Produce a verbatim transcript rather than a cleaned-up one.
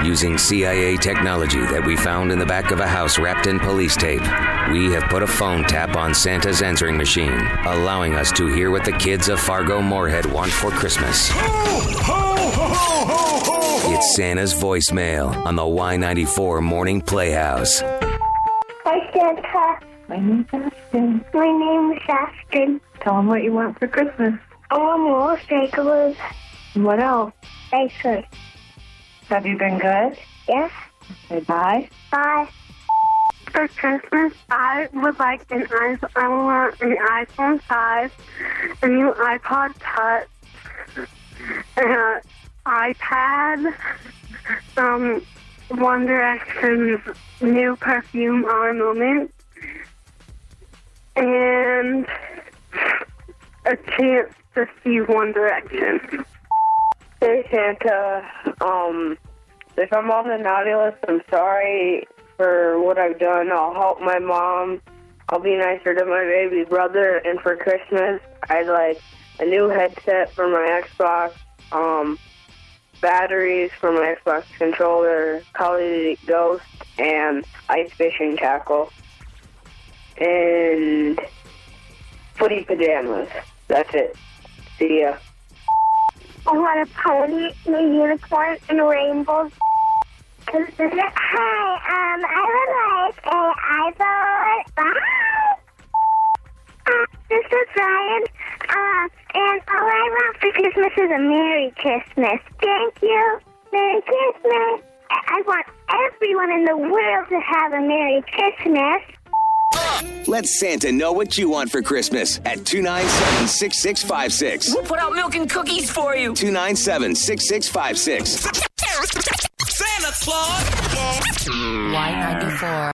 Using C I A technology that we found in the back of a house wrapped in police tape, we have put a phone tap on Santa's answering machine, allowing us to hear what the kids of Fargo Moorhead want for Christmas. Ho, ho, ho, ho, ho. It's Santa's voicemail on the Y ninety-four Morning Playhouse. Hi, Santa. My name's Ashton. My name is Ashton. Tell them what you want for Christmas. I want motorcycles. What else? Racers. Have you been good? Yes. Say bye. Bye. For Christmas, I would like an iPhone. I want an iPhone five, a new iPod Touch, an iPad, um, One Direction's new perfume Armament, and a chance to see One Direction. Hey, Santa. Um, if I'm on the naughty list, I'm sorry for what I've done. I'll help my mom. I'll be nicer to my baby brother. And for Christmas, I'd like a new headset for my Xbox, um, batteries for my Xbox controller, Call of Duty Ghost, and ice fishing tackle. And footy pajamas. That's it. See ya. I want a pony, a unicorn, and rainbows. Hi, um, I would like an iPhone. Bye. Uh, this is Ryan, uh, and all I want for Christmas is a Merry Christmas. Thank you. Merry Christmas. I want everyone in the world to have a Merry Christmas. Let Santa know what you want for Christmas at two nine seven, six six five six. We'll put out milk and cookies for you. two nine seven, six six five six. Santa Claus. Y ninety-four.